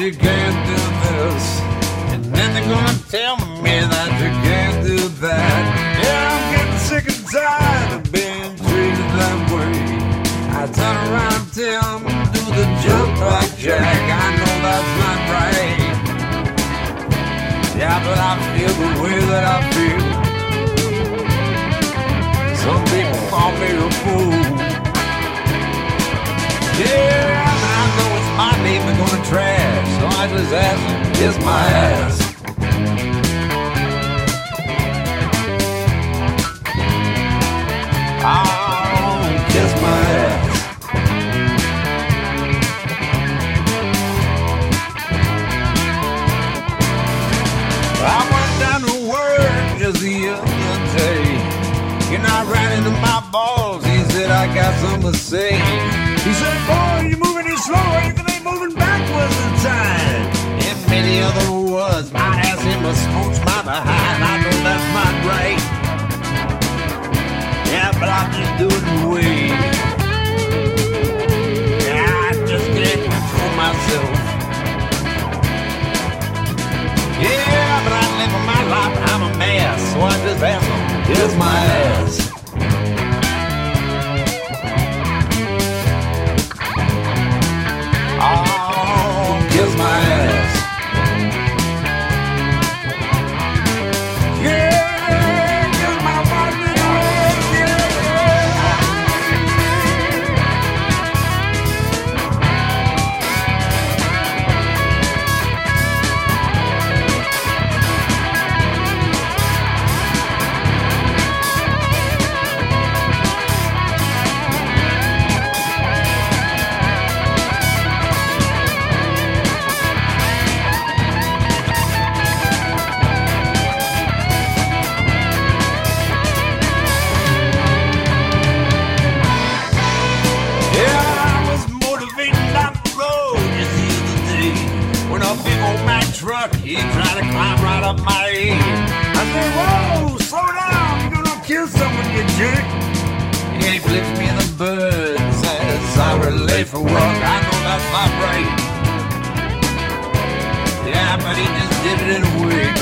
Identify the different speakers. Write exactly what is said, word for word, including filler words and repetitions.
Speaker 1: you can't do this, and then they're gonna tell me that you can't do that. Yeah, I'm getting sick and tired of being treated that way. I turn around and tell them do the jump back jack. I know that's not right. Yeah, but I feel the way that I feel. Some people call me a fool. Yeah, I know it's my name they're gonna trash, so I just ask them, kiss my ass. Oh, kiss my ass. I went down to work just the other day. You know, I ran into my boss. He said, I got something to say. He said, boy, you're moving too slow. You can ain't moving backwards in time. In many other words, my ass him a smooch my behind. I know that's not right. Yeah, but I'm just doing the way. Yeah, I just can't control myself. Yeah, but I live my life, I'm a mess. So I just ask them, kiss my ass. Oh, kiss my ass. Yeah, kiss my fucking ass. Truck, he tried to climb right up my head. I said, whoa, slow down, you're gonna kill someone, you jerk. He flips me the bird and says, sorry, late for work, I know that's not right. Yeah, but he just did it in a way.